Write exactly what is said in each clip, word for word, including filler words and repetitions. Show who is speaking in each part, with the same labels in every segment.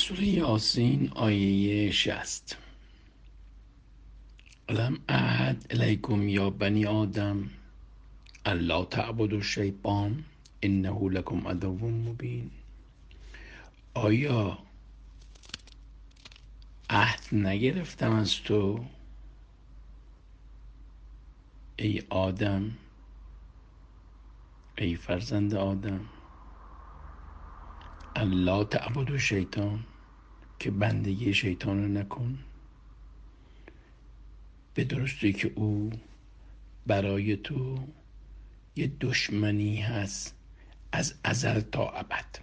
Speaker 1: سوره یاسین آیه شصت. الم اعهد الیکم یا بنی آدم الا تعبدوا الشیطان انه لکم عدو مبین. آیا عهد نگرفتم از تو ای آدم، ای فرزند آدم، الا تعبدوا الشیطان، که بندگی شیطان رو نکن، به درستی که او برای تو یه دشمنی هست از ازل تا ابد.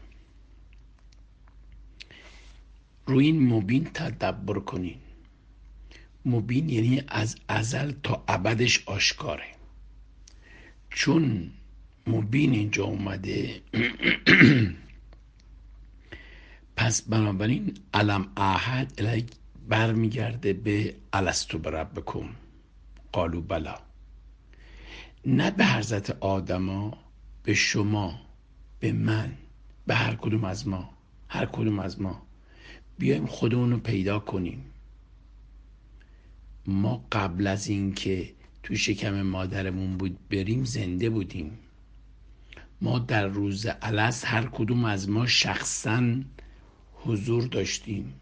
Speaker 1: روی این مبین تدبر کنین. مبین یعنی از ازل تا ابدش آشکاره. چون مبین اینجا اومده پس بنابراین الم اعهد الیک برمیگرده به الستو بربکم قالوا بلا. نه به حضرت آدما، به شما، به من، به هر کدوم از ما، هر کدوم از ما بیایم خودمون رو پیدا کنیم. ما قبل از این که تو شکم مادرمون بود بریم زنده بودیم. ما در روز الست هر کدوم از ما شخصا حضور داشتیم.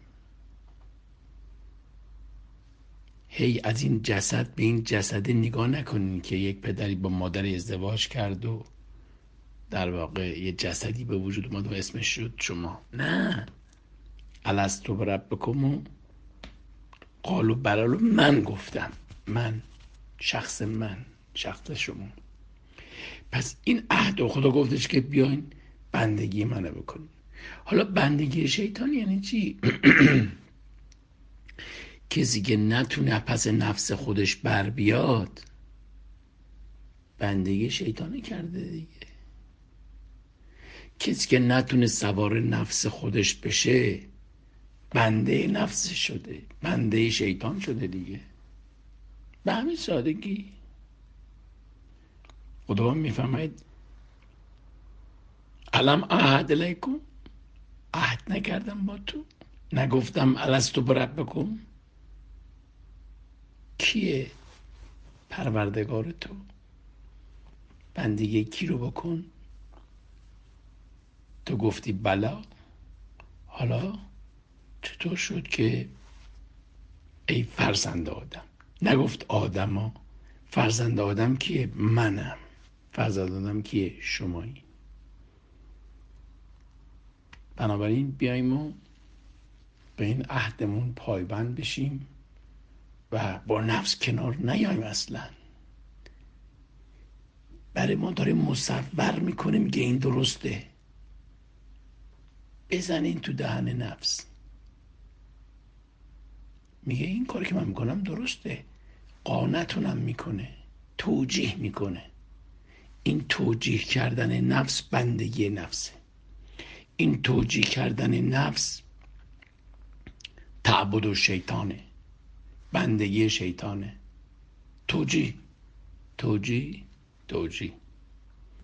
Speaker 1: هی از این جسد به این جسد نگاه نکنین که یک پدری با مادر ازدواج کرد و در واقع یه جسدی به وجود اومد و اسمش شد شما. نه، الستو بربکم و قالوا بلی رو من گفتم، من، شخص من، شخص شما. پس این عهد خدا گفتش که بیاین بندگی منو بکنین. حالا بندگی شیطان یعنی چی؟ کسی که نتونه پس نفس خودش بر بیاد بندگی شیطانی کرده دیگه. کسی که نتونه سوار نفس خودش بشه بنده نفس شده، بنده شیطان شده دیگه. به همین سادگی. خدا میفرماید الم اعهد الیکم، عهد نکردم با تو، نگفتم الستو بربکم؟ کیه پروردگار تو؟ بندگی کی رو بکن؟ تو گفتی بلا. حالا چطور شد که ای فرزند آدم؟ نگفت آدما. فرزند آدم کیه؟ منم. فرزند آدم کیه؟ شمایی. بنابراین بیاییم و به این عهدمون پایبند بشیم و با نفس کنار نیایم. اصلا برای ما داریم مصور میکنیم که این درسته. بزنین تو دهن نفس. میگه این کاری که من میکنم درسته. قانعتونم میکنه، توجیه میکنه. این توجیه کردن نفس بندگی نفسه. این توجیه کردن نفس تعبد و شیطانه، بندگی شیطانه. توجیه توجیه توجیه